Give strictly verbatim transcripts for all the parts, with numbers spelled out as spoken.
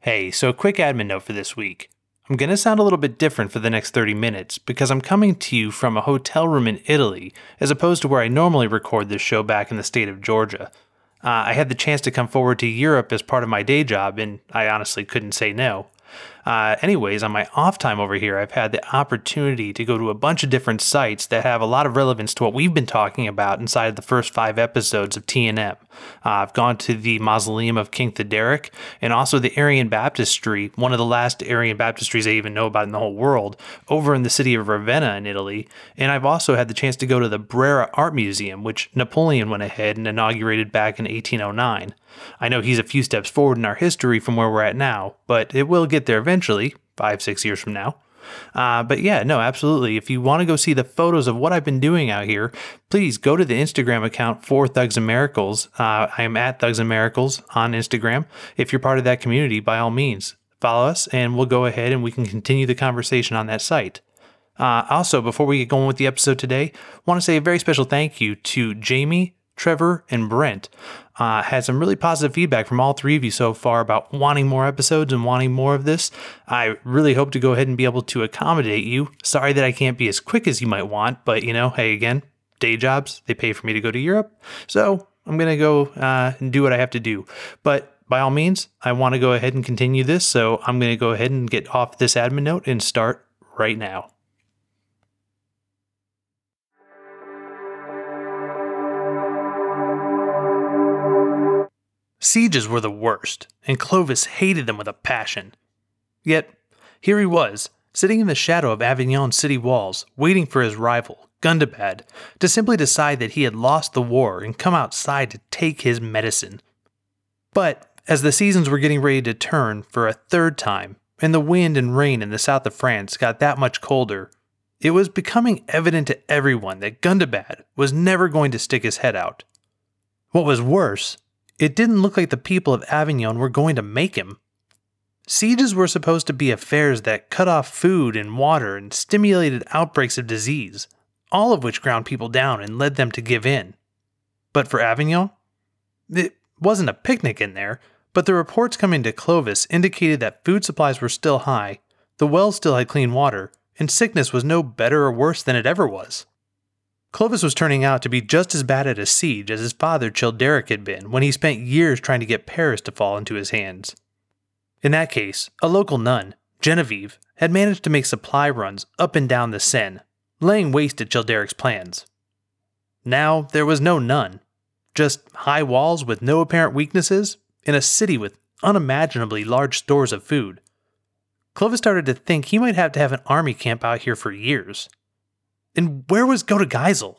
Hey, so a quick admin note for this week. I'm going to sound a little bit different for the next thirty minutes because I'm coming to you from a hotel room in Italy as opposed to where I normally record this show back in the state of Georgia. Uh, I had the chance to come forward to Europe as part of my day job and I honestly couldn't say no. Uh, anyways, on my off time over here, I've had the opportunity to go to a bunch of different sites that have a lot of relevance to what we've been talking about inside of the first five episodes of T N M. Uh, I've gone to the Mausoleum of King Theoderic and also the Aryan Baptistry, one of the last Aryan Baptistries I even know about in the whole world, over in the city of Ravenna in Italy. And I've also had the chance to go to the Brera Art Museum, which Napoleon went ahead and inaugurated back in eighteen oh nine. I know he's a few steps forward in our history from where we're at now, but it will get there eventually, five, six years from now. Uh, but yeah, no, absolutely. If you want to go see the photos of what I've been doing out here, please go to the Instagram account for Thugs and Miracles. Uh, I am at Thugs and Miracles on Instagram. If you're part of that community, by all means, follow us and we'll go ahead and we can continue the conversation on that site. Uh, also, before we get going with the episode today, I want to say a very special thank you to Jamie, Trevor, and Brent. Uh, had some really positive feedback from all three of you so far about wanting more episodes and wanting more of this. I really hope to go ahead and be able to accommodate you. Sorry that I can't be as quick as you might want, but you know, hey, again, day jobs, they pay for me to go to Europe. So I'm going to go uh, and do what I have to do. But by all means, I want to go ahead and continue this. So I'm going to go ahead and get off this admin note and start right now. Sieges were the worst, and Clovis hated them with a passion. Yet, here he was, sitting in the shadow of Avignon's city walls, waiting for his rival, Gundobad, to simply decide that he had lost the war and come outside to take his medicine. But, as the seasons were getting ready to turn for a third time, and the wind and rain in the south of France got that much colder, it was becoming evident to everyone that Gundobad was never going to stick his head out. What was worse, it didn't look like the people of Avignon were going to make him. Sieges were supposed to be affairs that cut off food and water and stimulated outbreaks of disease, all of which ground people down and led them to give in. But for Avignon, it wasn't a picnic in there, but the reports coming to Clovis indicated that food supplies were still high, the wells still had clean water, and sickness was no better or worse than it ever was. Clovis was turning out to be just as bad at a siege as his father Childeric had been when he spent years trying to get Paris to fall into his hands. In that case, a local nun, Genevieve, had managed to make supply runs up and down the Seine, laying waste to Childeric's plans. Now there was no nun, just high walls with no apparent weaknesses in a city with unimaginably large stores of food. Clovis started to think he might have to have an army camp out here for years. And where was Godegeisel?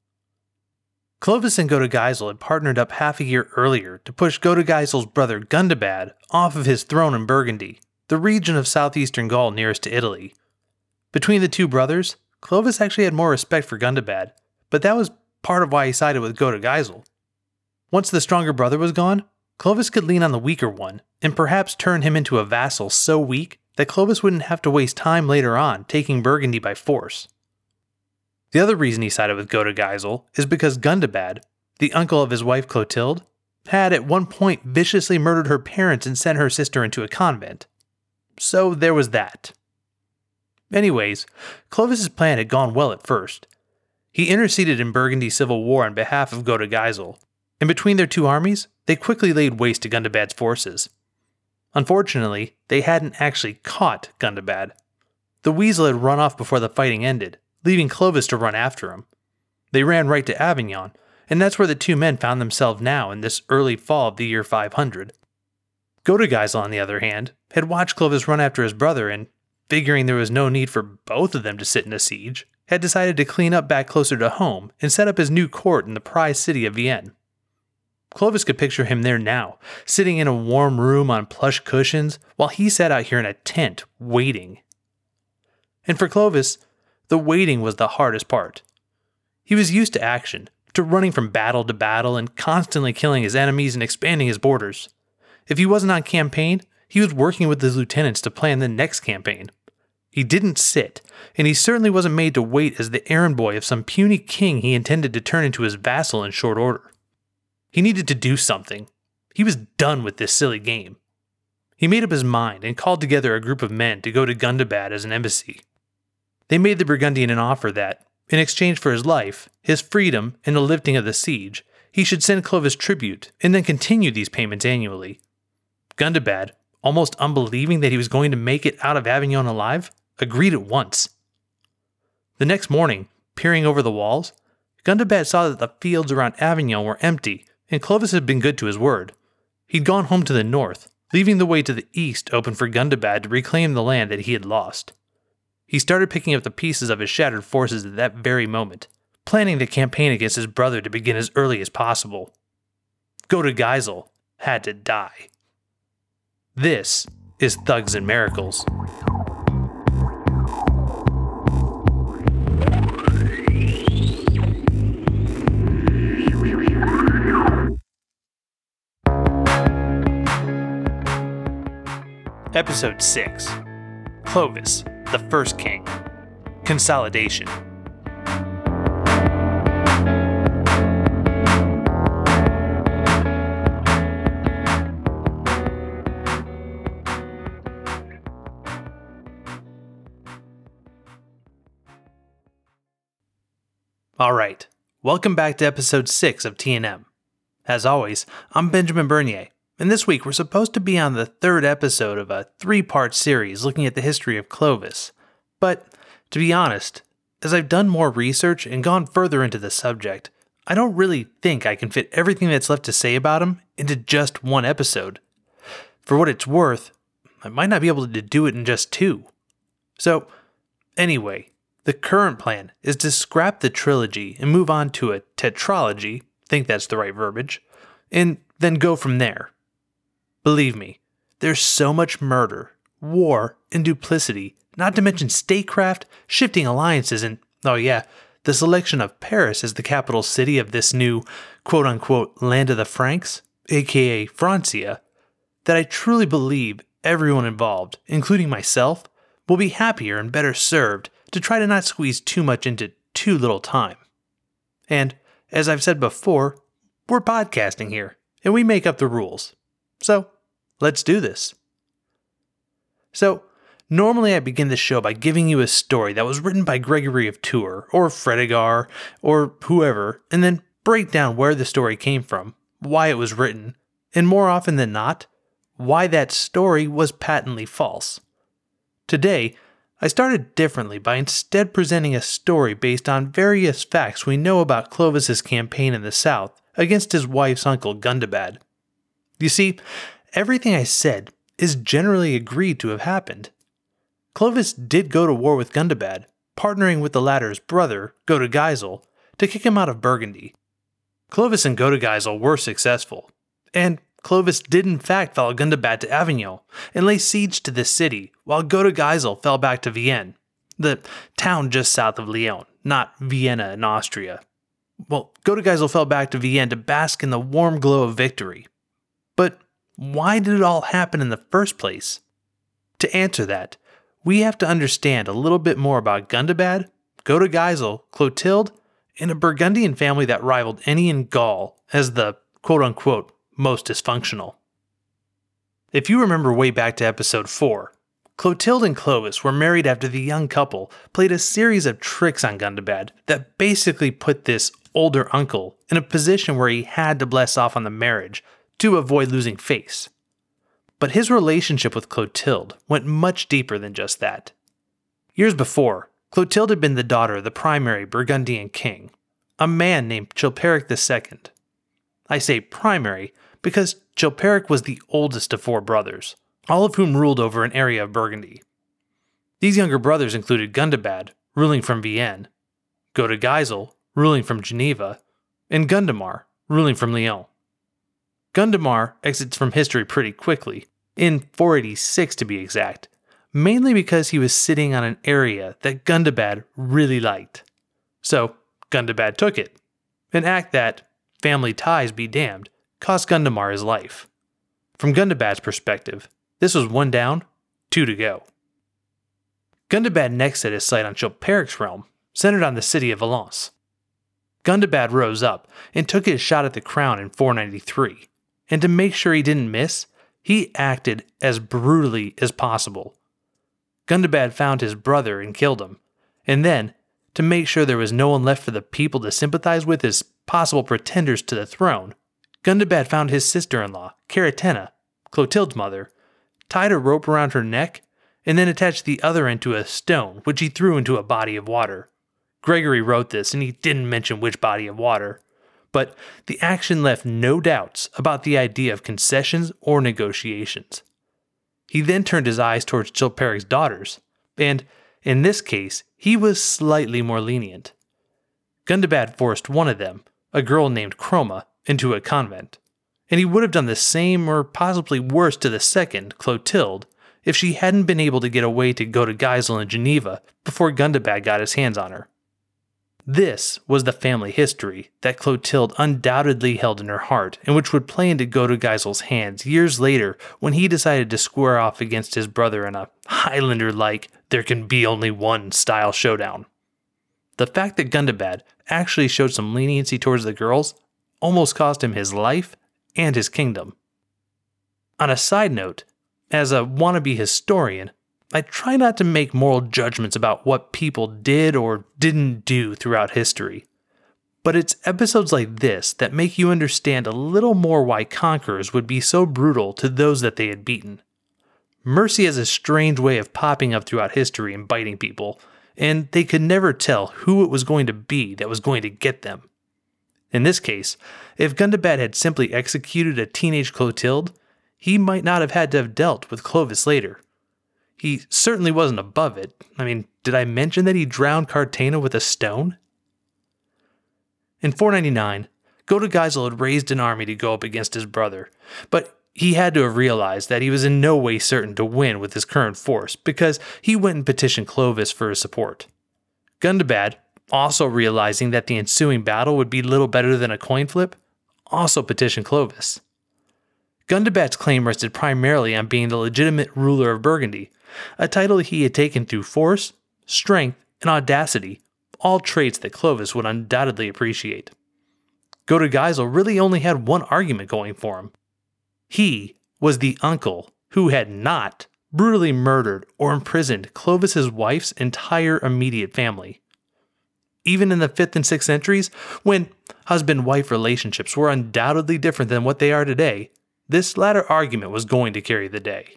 Clovis and Godegeisel had partnered up half a year earlier to push Godegeisel's brother Gundobad off of his throne in Burgundy, the region of southeastern Gaul nearest to Italy. Between the two brothers, Clovis actually had more respect for Gundobad, but that was part of why he sided with Godegeisel. Once the stronger brother was gone, Clovis could lean on the weaker one, and perhaps turn him into a vassal so weak that Clovis wouldn't have to waste time later on taking Burgundy by force. The other reason he sided with Godegeisel is because Gundobad, the uncle of his wife Clotilde, had at one point viciously murdered her parents and sent her sister into a convent. So there was that. Anyways, Clovis's plan had gone well at first. He interceded in Burgundy's civil war on behalf of Godegeisel, and between their two armies, they quickly laid waste to Gundobad's forces. Unfortunately, they hadn't actually caught Gundobad. The weasel had run off before the fighting ended, leaving Clovis to run after him. They ran right to Avignon, and that's where the two men found themselves now in this early fall of the year five hundred. Godegeisel, on the other hand, had watched Clovis run after his brother and, figuring there was no need for both of them to sit in a siege, had decided to clean up back closer to home and set up his new court in the prized city of Vienne. Clovis could picture him there now, sitting in a warm room on plush cushions, while he sat out here in a tent, waiting. And for Clovis, the waiting was the hardest part. He was used to action, to running from battle to battle and constantly killing his enemies and expanding his borders. If he wasn't on campaign, he was working with his lieutenants to plan the next campaign. He didn't sit, and he certainly wasn't made to wait as the errand boy of some puny king he intended to turn into his vassal in short order. He needed to do something. He was done with this silly game. He made up his mind and called together a group of men to go to Gundabad as an embassy. They made the Burgundian an offer that, in exchange for his life, his freedom, and the lifting of the siege, he should send Clovis tribute and then continue these payments annually. Gundabad, almost unbelieving that he was going to make it out of Avignon alive, agreed at once. The next morning, peering over the walls, Gundabad saw that the fields around Avignon were empty, and Clovis had been good to his word. He'd gone home to the north, leaving the way to the east open for Gundabad to reclaim the land that he had lost. He started picking up the pieces of his shattered forces at that very moment, planning the campaign against his brother to begin as early as possible. Godegeisel had to die. This is Thugs and Miracles. Episode six. Clovis, the First King. Consolidation. Alright, welcome back to episode six of T and M. As always, I'm Benjamin Bernier, and this week we're supposed to be on the third episode of a three-part series looking at the history of Clovis. But, to be honest, as I've done more research and gone further into the subject, I don't really think I can fit everything that's left to say about him into just one episode. For what it's worth, I might not be able to do it in just two. So, anyway, the current plan is to scrap the trilogy and move on to a tetralogy, think that's the right verbiage, and then go from there. Believe me, there's so much murder, war, and duplicity, not to mention statecraft, shifting alliances, and, oh yeah, the selection of Paris as the capital city of this new quote-unquote land of the Franks, aka Francia, that I truly believe everyone involved, including myself, will be happier and better served to try to not squeeze too much into too little time. And, as I've said before, we're podcasting here, and we make up the rules. So, let's do this. So, normally I begin the show by giving you a story that was written by Gregory of Tours, or Fredegar, or whoever, and then break down where the story came from, why it was written, and more often than not, why that story was patently false. Today, I started differently by instead presenting a story based on various facts we know about Clovis's campaign in the south against his wife's uncle Gundabad. You see, everything I said is generally agreed to have happened. Clovis did go to war with Gundabad, partnering with the latter's brother, Godegeisel, to kick him out of Burgundy. Clovis and Godegeisel were successful, and Clovis did in fact follow Gundabad to Avignon and lay siege to the city, while Godegeisel fell back to Vienne, the town just south of Lyon, not Vienna in Austria. Well, Godegeisel fell back to Vienne to bask in the warm glow of victory. But why did it all happen in the first place? To answer that, we have to understand a little bit more about Gundabad, Godegeisel, Clotilde, and a Burgundian family that rivaled any in Gaul as the quote-unquote most dysfunctional. If you remember way back to episode four, Clotilde and Clovis were married after the young couple played a series of tricks on Gundabad that basically put this older uncle in a position where he had to bless off on the marriage to avoid losing face. But his relationship with Clotilde went much deeper than just that. Years before, Clotilde had been the daughter of the primary Burgundian king, a man named Chilperic the Second. I say primary because Chilperic was the oldest of four brothers, all of whom ruled over an area of Burgundy. These younger brothers included Gundabad, ruling from Vienne, Godegeisel, ruling from Geneva, and Gundamar, ruling from Lyon. Gundamar exits from history pretty quickly, in four eighty-six to be exact, mainly because he was sitting on an area that Gundabad really liked. So, Gundabad took it, an act that, family ties be damned, cost Gundamar his life. From Gundabad's perspective, this was one down, two to go. Gundabad next set his sight on Chilperic's realm, centered on the city of Valence. Gundabad rose up and took his shot at the crown in four ninety-three, and to make sure he didn't miss, he acted as brutally as possible. Gundobad found his brother and killed him, and then, to make sure there was no one left for the people to sympathize with as possible pretenders to the throne, Gundobad found his sister-in-law, Caritenna, Clotilde's mother, tied a rope around her neck, and then attached the other end to a stone, which he threw into a body of water. Gregory wrote this, and he didn't mention which body of water, but the action left no doubts about the idea of concessions or negotiations. He then turned his eyes towards Chilperic's daughters, and, in this case, he was slightly more lenient. Gundobad forced one of them, a girl named Chroma, into a convent, and he would have done the same or possibly worse to the second, Clotilde, if she hadn't been able to get away to go to Geisel in Geneva before Gundobad got his hands on her. This was the family history that Clotilde undoubtedly held in her heart and which would play into Go to Geisel's hands years later when he decided to square off against his brother in a Highlander-like there can be only one style showdown. The fact that Gundobad actually showed some leniency towards the girls almost cost him his life and his kingdom. On a side note, as a wannabe historian, I try not to make moral judgments about what people did or didn't do throughout history. But it's episodes like this that make you understand a little more why conquerors would be so brutal to those that they had beaten. Mercy has a strange way of popping up throughout history and biting people, and they could never tell who it was going to be that was going to get them. In this case, if Gundobad had simply executed a teenage Clotilde, he might not have had to have dealt with Clovis later. He certainly wasn't above it. I mean, did I mention that he drowned Cartagena with a stone? In four ninety-nine, Go to Geisel had raised an army to go up against his brother, but he had to have realized that he was in no way certain to win with his current force because he went and petitioned Clovis for his support. Gundobad, also realizing that the ensuing battle would be little better than a coin flip, also petitioned Clovis. Gundobad's claim rested primarily on being the legitimate ruler of Burgundy, a title he had taken through force, strength, and audacity, all traits that Clovis would undoubtedly appreciate. Go to Geisel really only had one argument going for him. He was the uncle who had not brutally murdered or imprisoned Clovis's wife's entire immediate family. Even in the fifth and sixth centuries, when husband-wife relationships were undoubtedly different than what they are today, this latter argument was going to carry the day.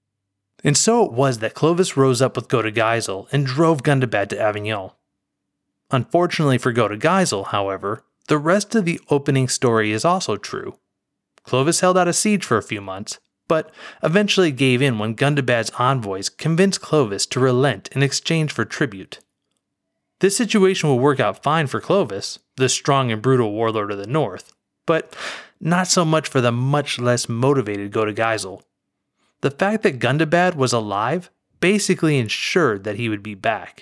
And so it was that Clovis rose up with Go to Geisel and drove Gundobad to Avignon. Unfortunately for Go to Geisel, however, the rest of the opening story is also true. Clovis held out a siege for a few months, but eventually gave in when Gundobad's envoys convinced Clovis to relent in exchange for tribute. This situation will work out fine for Clovis, the strong and brutal warlord of the north, but not so much for the much less motivated Go to Geisel. The fact that Gundobad was alive basically ensured that he would be back.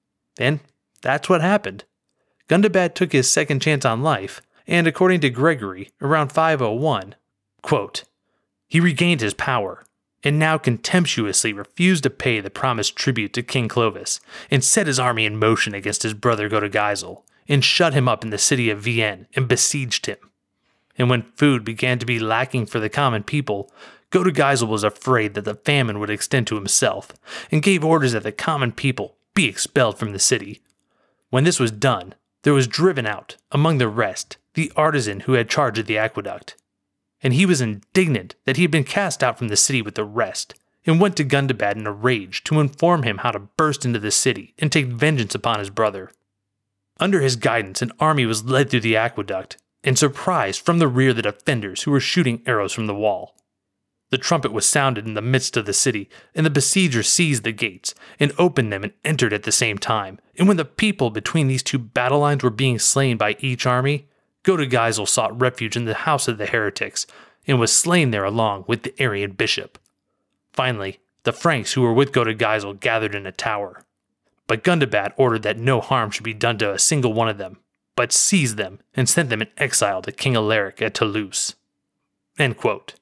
And that's what happened. Gundobad took his second chance on life, and according to Gregory, around five oh one, quote, he regained his power, and now contemptuously refused to pay the promised tribute to King Clovis, and set his army in motion against his brother Go to Geisel, and shut him up in the city of Vienne, and besieged him. And when food began to be lacking for the common people, Go to Geisel was afraid that the famine would extend to himself, and gave orders that the common people be expelled from the city. When this was done, there was driven out, among the rest, the artisan who had charge of the aqueduct. And he was indignant that he had been cast out from the city with the rest, and went to Gundobad in a rage to inform him how to burst into the city and take vengeance upon his brother. Under his guidance, an army was led through the aqueduct, and surprised from the rear the defenders who were shooting arrows from the wall. The trumpet was sounded in the midst of the city, and the besiegers seized the gates, and opened them and entered at the same time. And when the people between these two battle lines were being slain by each army, Go to Geisel sought refuge in the house of the heretics, and was slain there along with the Arian bishop. Finally, the Franks who were with Go to Geisel gathered in a tower. But Gundobad ordered that no harm should be done to a single one of them, but seized them and sent them in exile to King Alaric at Toulouse. End quote.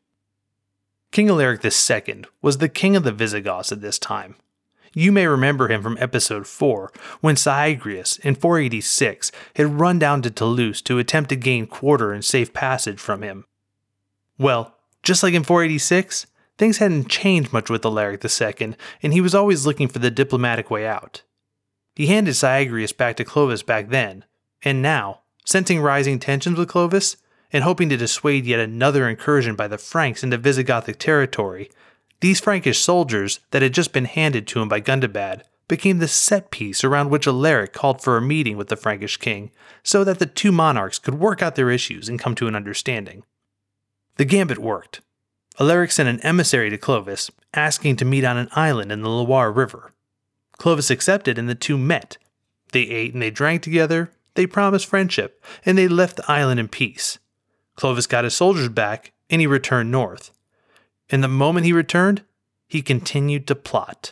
King Alaric the Second was the king of the Visigoths at this time. You may remember him from episode four, when Syagrius in four eighty-six had run down to Toulouse to attempt to gain quarter and safe passage from him. Well, Just like in four eighty-six, things hadn't changed much with Alaric the Second, and he was always looking for the diplomatic way out. He handed Syagrius back to Clovis back then, and now, sensing rising tensions with Clovis, and hoping to dissuade yet another incursion by the Franks into Visigothic territory, these Frankish soldiers that had just been handed to him by Gundobad became the set piece around which Alaric called for a meeting with the Frankish king so that the two monarchs could work out their issues and come to an understanding. The gambit worked. Alaric sent an emissary to Clovis, asking to meet on an island in the Loire River. Clovis accepted and the two met. They ate and they drank together, they promised friendship, and they left the island in peace. Clovis got his soldiers back, and he returned north. And the moment he returned, he continued to plot.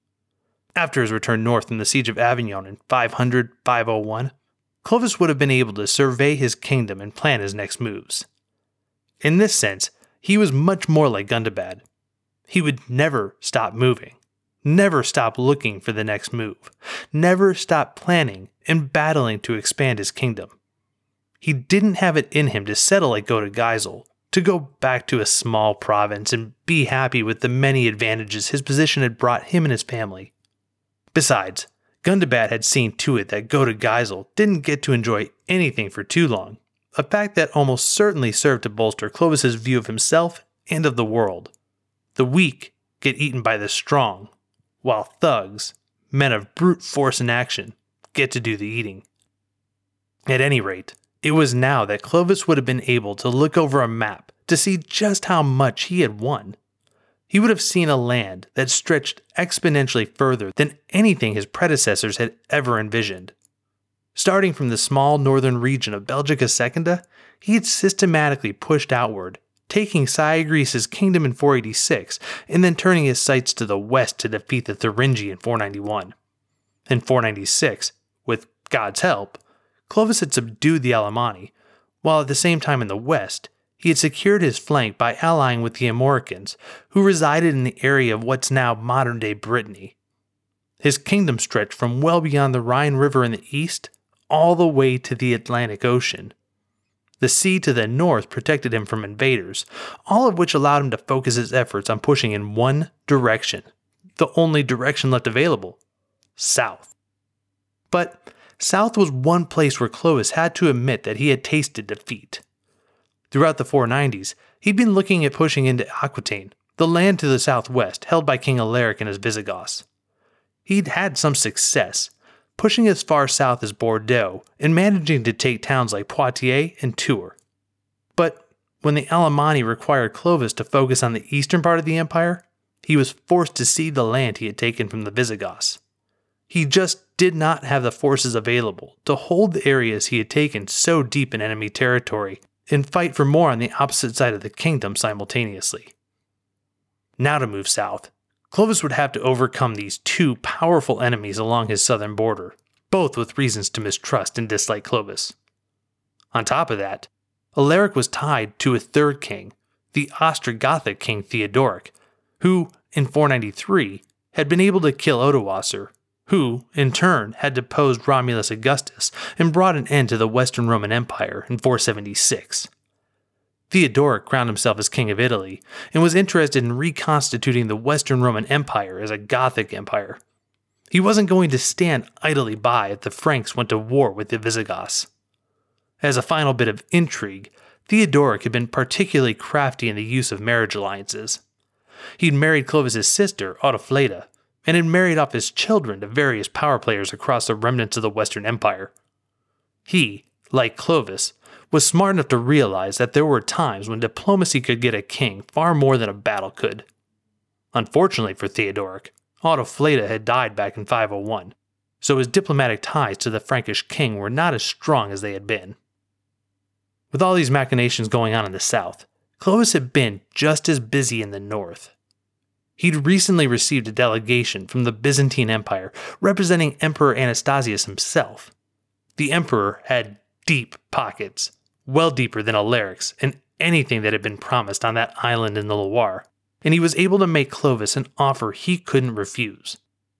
After his return north in the siege of Avignon in five hundred to five oh one, Clovis would have been able to survey his kingdom and plan his next moves. In this sense, he was much more like Gundobad. He would never stop moving, never stop looking for the next move, never stop planning and battling to expand his kingdom. He didn't have it in him to settle like Go-to-Geisel, to go back to a small province and be happy with the many advantages his position had brought him and his family. Besides, Gundobad had seen to it that Go-to-Geisel didn't get to enjoy anything for too long, a fact that almost certainly served to bolster Clovis's view of himself and of the world. The weak get eaten by the strong, while thugs, men of brute force and action, get to do the eating. At any rate, it was now that Clovis would have been able to look over a map to see just how much he had won. He would have seen a land that stretched exponentially further than anything his predecessors had ever envisioned. Starting from the small northern region of Belgica Secunda, he had systematically pushed outward, taking Syagrius' kingdom in four eighty-six and then turning his sights to the west to defeat the Thuringi in four ninety-one. In four ninety-six, with God's help, Clovis had subdued the Alemanni, while at the same time in the west, he had secured his flank by allying with the Armoricans, who resided in the area of what's now modern-day Brittany. His kingdom stretched from well beyond the Rhine River in the east, all the way to the Atlantic Ocean. The sea to the north protected him from invaders, all of which allowed him to focus his efforts on pushing in one direction, the only direction left available, south. But south was one place where Clovis had to admit that he had tasted defeat. Throughout the four nineties, he'd been looking at pushing into Aquitaine, the land to the southwest held by King Alaric and his Visigoths. He'd had some success, pushing as far south as Bordeaux and managing to take towns like Poitiers and Tours. But when the Alemanni required Clovis to focus on the eastern part of the empire, he was forced to cede the land he had taken from the Visigoths. He just did not have the forces available to hold the areas he had taken so deep in enemy territory and fight for more on the opposite side of the kingdom simultaneously. Now to move south, Clovis would have to overcome these two powerful enemies along his southern border, both with reasons to mistrust and dislike Clovis. On top of that, Alaric was tied to a third king, the Ostrogothic king Theodoric, who, in four ninety-three, had been able to kill Odoacer, who, in turn, had deposed Romulus Augustus and brought an end to the Western Roman Empire in four seventy-six. Theodoric crowned himself as king of Italy and was interested in reconstituting the Western Roman Empire as a Gothic empire. He wasn't going to stand idly by if the Franks went to war with the Visigoths. As a final bit of intrigue, Theodoric had been particularly crafty in the use of marriage alliances. He'd married Clovis' sister, Autofleda, and had married off his children to various power players across the remnants of the Western Empire. He, like Clovis, was smart enough to realize that there were times when diplomacy could get a king far more than a battle could. Unfortunately for Theodoric, Autofleda had died back in five oh one, so his diplomatic ties to the Frankish king were not as strong as they had been. With all these machinations going on in the south, Clovis had been just as busy in the north. He'd recently received a delegation from the Byzantine Empire representing Emperor Anastasius himself. The emperor had deep pockets, well deeper than Alaric's and anything that had been promised on that island in the Loire, and he was able to make Clovis an offer he couldn't refuse.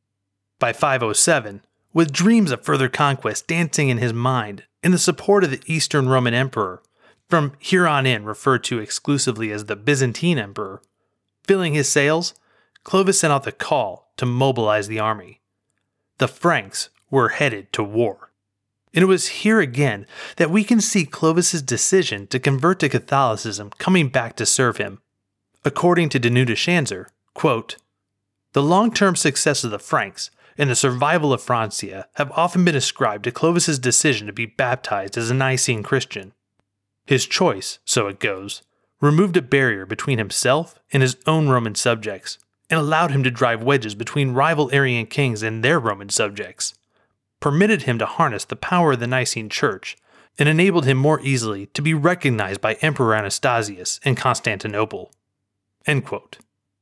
By five oh seven, with dreams of further conquest dancing in his mind and the support of the Eastern Roman Emperor, from here on in referred to exclusively as the Byzantine Emperor. Filling his sails, Clovis sent out the call to mobilize the army. The Franks were headed to war. And it was here again that we can see Clovis's decision to convert to Catholicism coming back to serve him. According to Danuta Schanzer, quote, "The long-term success of the Franks and the survival of Francia have often been ascribed to Clovis's decision to be baptized as a Nicene Christian. His choice, so it goes, removed a barrier between himself and his own Roman subjects, and allowed him to drive wedges between rival Arian kings and their Roman subjects, permitted him to harness the power of the Nicene Church, and enabled him more easily to be recognized by Emperor Anastasius in Constantinople." End quote.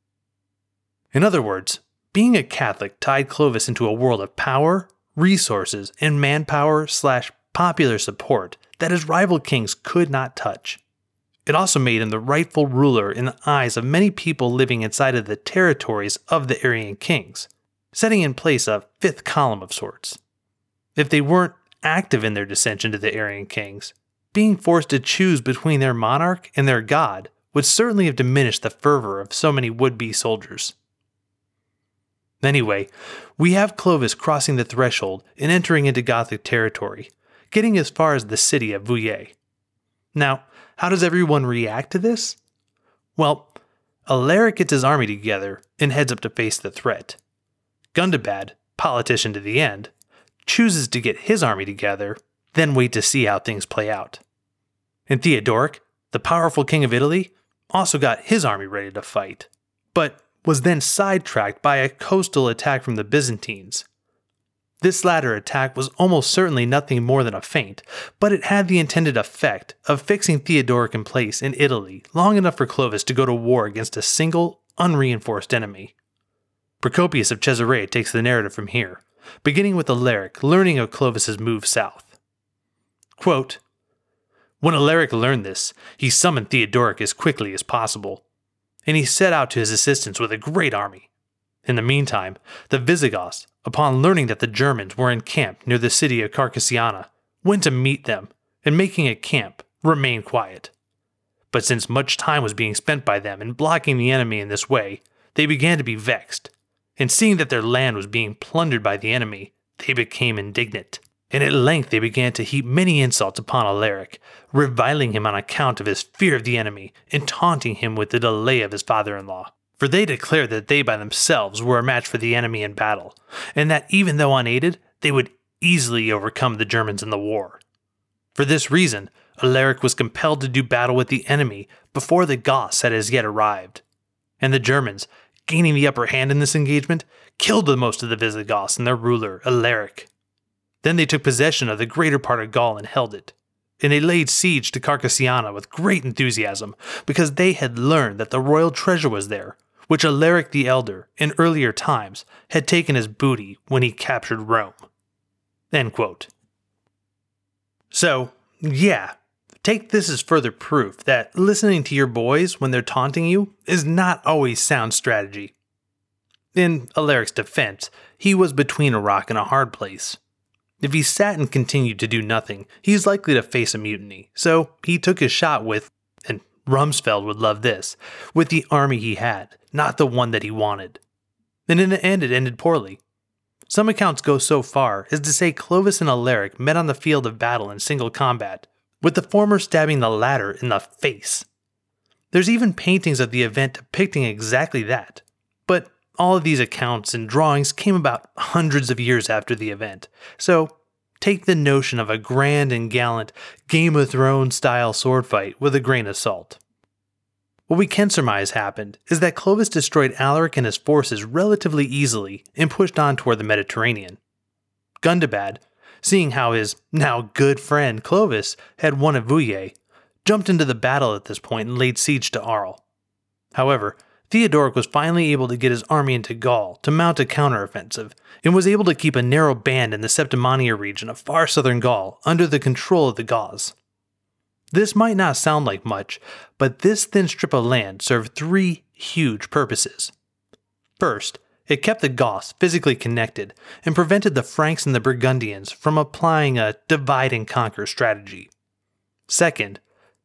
In other words, being a Catholic tied Clovis into a world of power, resources, and manpower slash popular support that his rival kings could not touch. It also made him the rightful ruler in the eyes of many people living inside of the territories of the Arian kings, setting in place a fifth column of sorts. If they weren't active in their dissension to the Arian kings, being forced to choose between their monarch and their god would certainly have diminished the fervor of so many would-be soldiers. Anyway, we have Clovis crossing the threshold and entering into Gothic territory, getting as far as the city of Vouillé. Now, how does everyone react to this? Well, Alaric gets his army together and heads up to face the threat. Gundobad, politician to the end, chooses to get his army together, then wait to see how things play out. And Theodoric, the powerful king of Italy, also got his army ready to fight, but was then sidetracked by a coastal attack from the Byzantines. This latter attack was almost certainly nothing more than a feint, but it had the intended effect of fixing Theodoric in place in Italy long enough for Clovis to go to war against a single, unreinforced enemy. Procopius of Caesarea takes the narrative from here, beginning with Alaric learning of Clovis's move south. Quote, "When Alaric learned this, he summoned Theodoric as quickly as possible, and he set out to his assistance with a great army. In the meantime, the Visigoths, upon learning that the Germans were encamped near the city of Carcassiana, went to meet them, and making a camp, remained quiet. But since much time was being spent by them in blocking the enemy in this way, they began to be vexed, and seeing that their land was being plundered by the enemy, they became indignant, and at length they began to heap many insults upon Alaric, reviling him on account of his fear of the enemy, and taunting him with the delay of his father-in-law. For they declared that they by themselves were a match for the enemy in battle, and that even though unaided, they would easily overcome the Germans in the war. For this reason, Alaric was compelled to do battle with the enemy before the Goths had as yet arrived. And the Germans, gaining the upper hand in this engagement, killed the most of the Visigoths and their ruler, Alaric. Then they took possession of the greater part of Gaul and held it. And they laid siege to Carcassiana with great enthusiasm, because they had learned that the royal treasure was there, which Alaric the Elder, in earlier times, had taken as booty when he captured Rome." End quote. So, yeah, take this as further proof that listening to your boys when they're taunting you is not always sound strategy. In Alaric's defense, he was between a rock and a hard place. If he sat and continued to do nothing, he's likely to face a mutiny, so he took his shot with, and Rumsfeld would love this, with the army he had, not the one that he wanted. And in the end it ended poorly. Some accounts go so far as to say Clovis and Alaric met on the field of battle in single combat, with the former stabbing the latter in the face. There's even paintings of the event depicting exactly that, but all of these accounts and drawings came about hundreds of years after the event, so take the notion of a grand and gallant Game of Thrones style sword fight with a grain of salt. What we can surmise happened is that Clovis destroyed Alaric and his forces relatively easily and pushed on toward the Mediterranean. Gundobad, seeing how his now good friend Clovis had won at Vouillé, jumped into the battle at this point and laid siege to Arles. However, Theodoric was finally able to get his army into Gaul to mount a counteroffensive, and was able to keep a narrow band in the Septimania region of far southern Gaul under the control of the Goths. This might not sound like much, but this thin strip of land served three huge purposes. First, it kept the Goths physically connected and prevented the Franks and the Burgundians from applying a divide and conquer strategy. Second,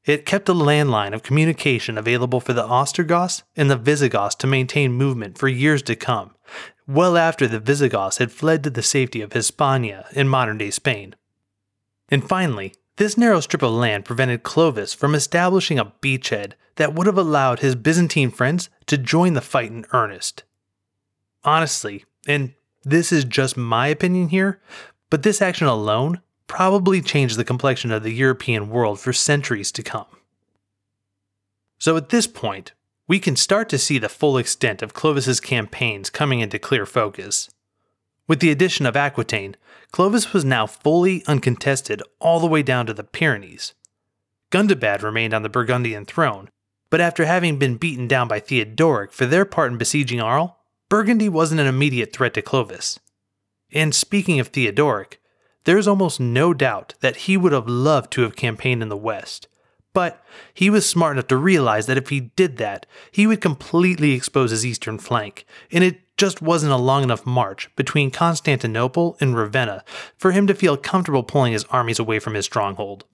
It kept a landline of communication available for the Ostrogoths and the Visigoths to maintain movement for years to come, well after the Visigoths had fled to the safety of Hispania in modern-day Spain. And finally, this narrow strip of land prevented Clovis from establishing a beachhead that would have allowed his Byzantine friends to join the fight in earnest. Honestly, and this is just my opinion here, but this action alone probably changed the complexion of the European world for centuries to come. So at this point, we can start to see the full extent of Clovis's campaigns coming into clear focus. With the addition of Aquitaine, Clovis was now fully uncontested all the way down to the Pyrenees. Gundobad remained on the Burgundian throne, but after having been beaten down by Theodoric for their part in besieging Arles, Burgundy wasn't an immediate threat to Clovis. And speaking of Theodoric, there is almost no doubt that he would have loved to have campaigned in the west, but he was smart enough to realize that if he did that, he would completely expose his eastern flank, and it just wasn't a long enough march between Constantinople and Ravenna for him to feel comfortable pulling his armies away from his stronghold.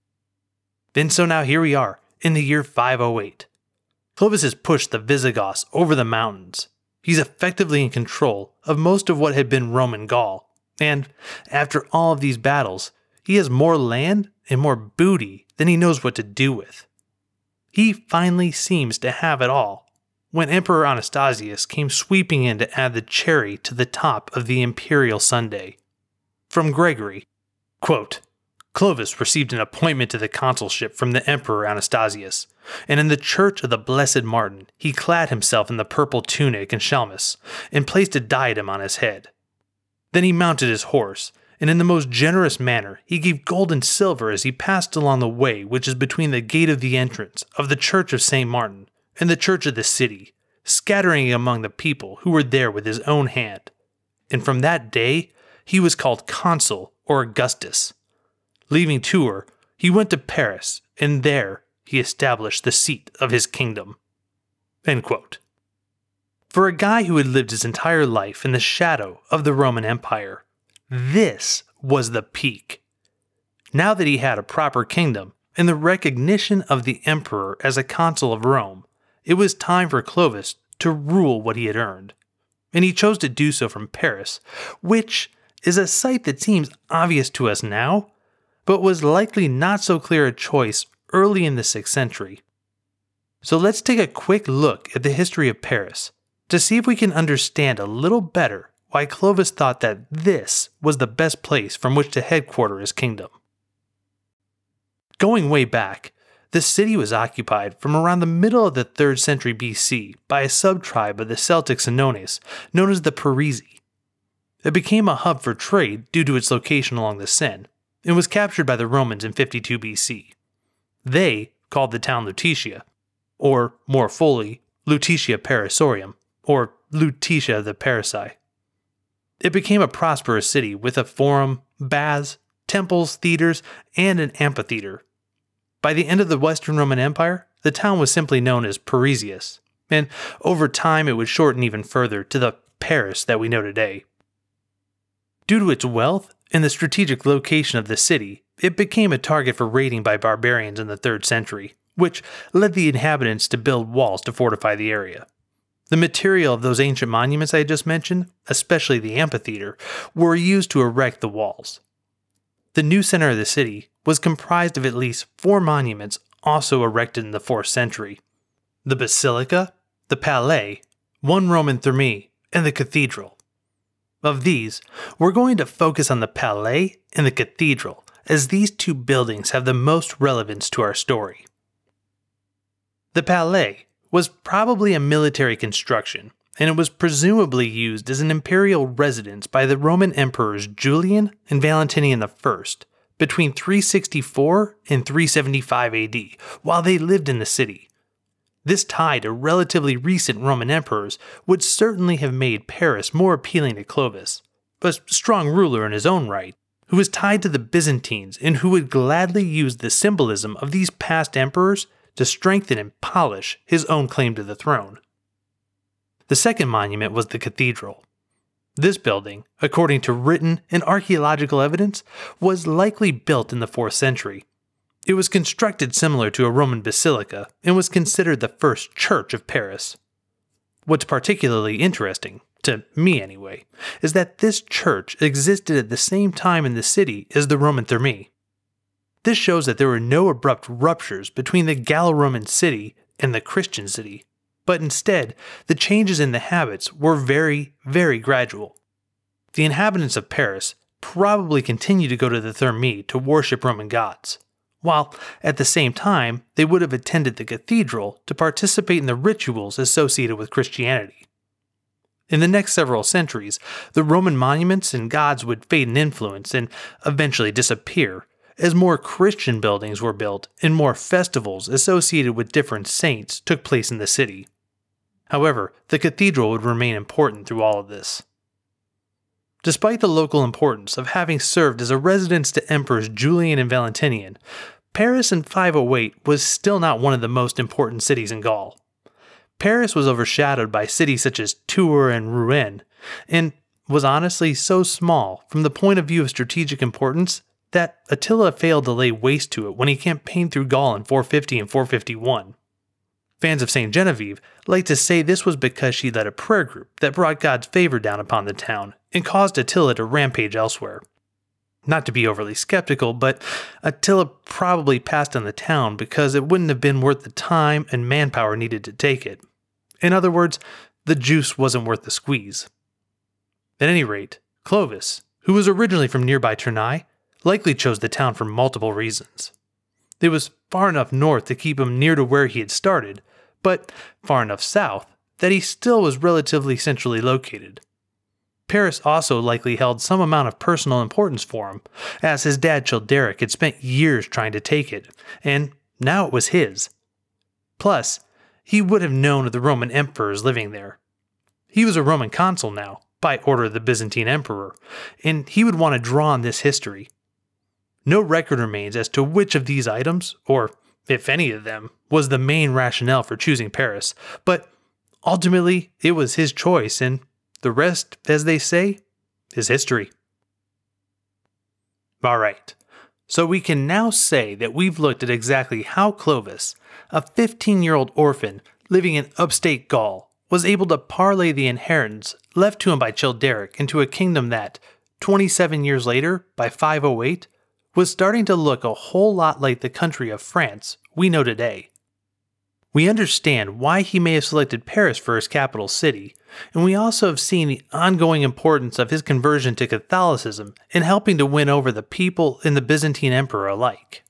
And so now here we are, in the year five oh eight. Clovis has pushed the Visigoths over the mountains. He's effectively in control of most of what had been Roman Gaul, and after all of these battles, he has more land and more booty than he knows what to do with. He finally seems to have it all, when Emperor Anastasius came sweeping in to add the cherry to the top of the imperial sundae. From Gregory, quote, Clovis received an appointment to the consulship from the Emperor Anastasius, and in the church of the Blessed Martin he clad himself in the purple tunic and chalmis, and placed a diadem on his head. Then he mounted his horse, and in the most generous manner he gave gold and silver as he passed along the way which is between the gate of the entrance of the church of Saint Martin and the church of the city, scattering it among the people who were there with his own hand. And from that day he was called Consul or Augustus. Leaving Tours, he went to Paris, and there he established the seat of his kingdom. End quote. For a guy who had lived his entire life in the shadow of the Roman Empire, this was the peak. Now that he had a proper kingdom and the recognition of the emperor as a consul of Rome, it was time for Clovis to rule what he had earned. And he chose to do so from Paris, which is a sight that seems obvious to us now, but was likely not so clear a choice early in the sixth century. So let's take a quick look at the history of Paris to see if we can understand a little better why Clovis thought that this was the best place from which to headquarter his kingdom. Going way back, the city was occupied from around the middle of the third century B C by a sub-tribe of the Celtic Senones known as the Parisii. It became a hub for trade due to its location along the Seine, and was captured by the Romans in fifty-two B C. They called the town Lutetia, or more fully, Lutetia Parisorium, or Lutetia the Parisii. It became a prosperous city with a forum, baths, temples, theaters, and an amphitheater. By the end of the Western Roman Empire, the town was simply known as Parisius, and over time it would shorten even further to the Paris that we know today. Due to its wealth and the strategic location of the city, it became a target for raiding by barbarians in the third century, which led the inhabitants to build walls to fortify the area. The material of those ancient monuments I just mentioned, especially the amphitheater, were used to erect the walls. The new center of the city was comprised of at least four monuments also erected in the fourth century: the Basilica, the Palais, one Roman Thermae, and the Cathedral. Of these, we're going to focus on the Palais and the Cathedral, as these two buildings have the most relevance to our story. The Palais was probably a military construction, and it was presumably used as an imperial residence by the Roman emperors Julian and Valentinian the First between three sixty-four and three seventy-five A D, while they lived in the city. This tie to relatively recent Roman emperors would certainly have made Paris more appealing to Clovis, a strong ruler in his own right, who was tied to the Byzantines and who would gladly use the symbolism of these past emperors to strengthen and polish his own claim to the throne. The second monument was the cathedral. This building, according to written and archaeological evidence, was likely built in the fourth century. It was constructed similar to a Roman basilica and was considered the first church of Paris. What's particularly interesting, to me anyway, is that this church existed at the same time in the city as the Roman Thermae. This shows that there were no abrupt ruptures between the Gallo-Roman city and the Christian city, but instead, the changes in the habits were very, very gradual. The inhabitants of Paris probably continued to go to the Thermae to worship Roman gods, while at the same time, they would have attended the cathedral to participate in the rituals associated with Christianity. In the next several centuries, the Roman monuments and gods would fade in influence and eventually disappear, as more Christian buildings were built and more festivals associated with different saints took place in the city. However, the cathedral would remain important through all of this. Despite the local importance of having served as a residence to Emperors Julian and Valentinian, Paris in five oh eight was still not one of the most important cities in Gaul. Paris was overshadowed by cities such as Tours and Rouen, and was honestly so small from the point of view of strategic importance that Attila failed to lay waste to it when he campaigned through Gaul in four fifty and four fifty-one. Fans of Saint Genevieve like to say this was because she led a prayer group that brought God's favor down upon the town and caused Attila to rampage elsewhere. Not to be overly skeptical, but Attila probably passed on the town because it wouldn't have been worth the time and manpower needed to take it. In other words, the juice wasn't worth the squeeze. At any rate, Clovis, who was originally from nearby Tournai, likely chose the town for multiple reasons. It was far enough north to keep him near to where he had started, but far enough south that he still was relatively centrally located. Paris also likely held some amount of personal importance for him, as his dad Childeric had spent years trying to take it, and now it was his. Plus, he would have known of the Roman emperors living there. He was a Roman consul now, by order of the Byzantine emperor, and he would want to draw on this history. No record remains as to which of these items, or if any of them, was the main rationale for choosing Paris, but ultimately it was his choice, and the rest, as they say, is history. Alright, so we can now say that we've looked at exactly how Clovis, a fifteen-year-old orphan living in upstate Gaul, was able to parlay the inheritance left to him by Childeric into a kingdom that, twenty-seven years later, by five oh eight, was starting to look a whole lot like the country of France we know today. We understand why he may have selected Paris for his capital city, and we also have seen the ongoing importance of his conversion to Catholicism in helping to win over the people and the Byzantine emperor alike.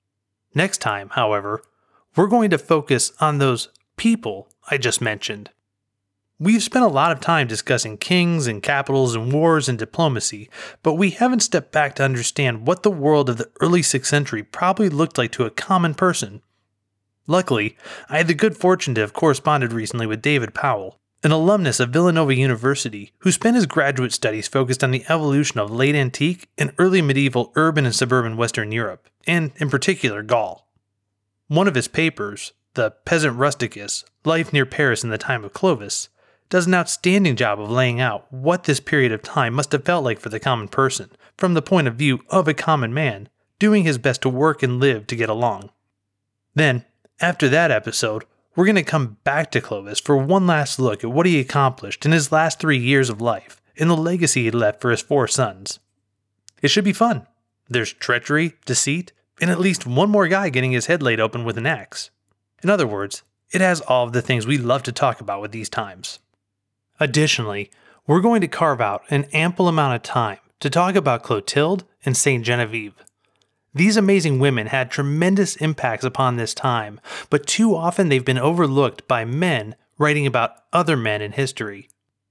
Next time, however, we're going to focus on those people I just mentioned. We've spent a lot of time discussing kings and capitals and wars and diplomacy, but we haven't stepped back to understand what the world of the early sixth century probably looked like to a common person. Luckily, I had the good fortune to have corresponded recently with David Powell, an alumnus of Villanova University who spent his graduate studies focused on the evolution of late antique and early medieval urban and suburban Western Europe, and in particular Gaul. One of his papers, The Peasant Rusticus, Life Near Paris in the Time of Clovis, does an outstanding job of laying out what this period of time must have felt like for the common person, from the point of view of a common man, doing his best to work and live to get along. Then, after that episode, we're going to come back to Clovis for one last look at what he accomplished in his last three years of life and the legacy he left for his four sons. It should be fun. There's treachery, deceit, and at least one more guy getting his head laid open with an axe. In other words, it has all of the things we love to talk about with these times. Additionally, we're going to carve out an ample amount of time to talk about Clotilde and Saint Genevieve. These amazing women had tremendous impacts upon this time, but too often they've been overlooked by men writing about other men in history.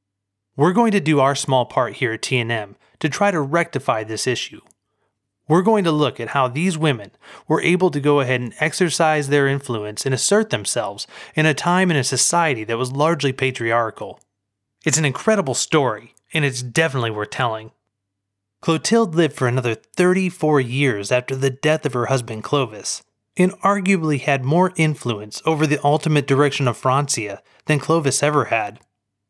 We're going to do our small part here at T N M to try to rectify this issue. We're going to look at how these women were able to go ahead and exercise their influence and assert themselves in a time and a society that was largely patriarchal. It's an incredible story, and it's definitely worth telling. Clotilde lived for another thirty-four years after the death of her husband Clovis, and arguably had more influence over the ultimate direction of Francia than Clovis ever had.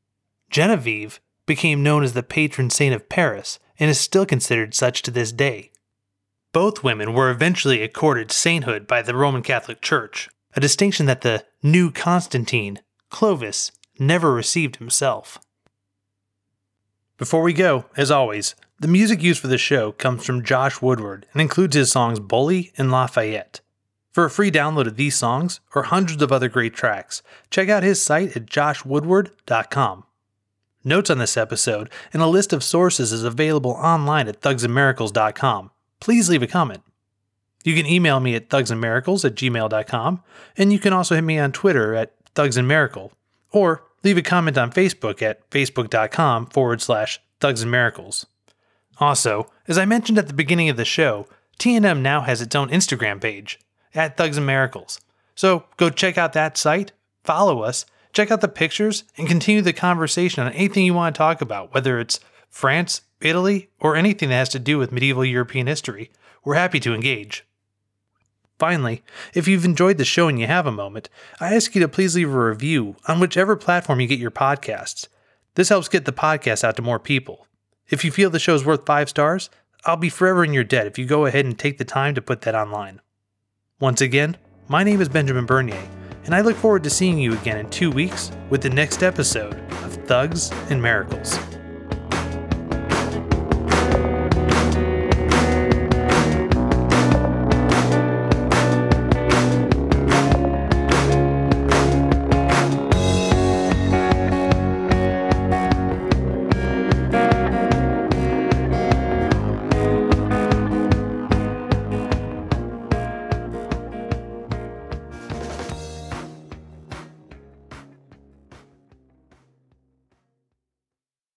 Genevieve became known as the patron saint of Paris and is still considered such to this day. Both women were eventually accorded sainthood by the Roman Catholic Church, a distinction that the new Constantine, Clovis, never received himself. Before we go, as always, the music used for the show comes from Josh Woodward and includes his songs Bully and Lafayette. For a free download of these songs, or hundreds of other great tracks, check out his site at josh woodward dot com. Notes on this episode and a list of sources is available online at thugs and miracles dot com. Please leave a comment. You can email me at thugs and miracles at gmail dot com, and you can also hit me on Twitter at thugsandmiracle, or leave a comment on Facebook at facebook.com forward slash thugsandmiracles. Also, as I mentioned at the beginning of the show, T and M now has its own Instagram page, at Thugs and Miracles. So go check out that site, follow us, check out the pictures, and continue the conversation on anything you want to talk about, whether it's France, Italy, or anything that has to do with medieval European history. We're happy to engage. Finally, if you've enjoyed the show and you have a moment, I ask you to please leave a review on whichever platform you get your podcasts. This helps get the podcast out to more people. If you feel the show's worth five stars, I'll be forever in your debt if you go ahead and take the time to put that online. Once again, my name is Benjamin Bernier, and I look forward to seeing you again in two weeks with the next episode of Thugs and Miracles.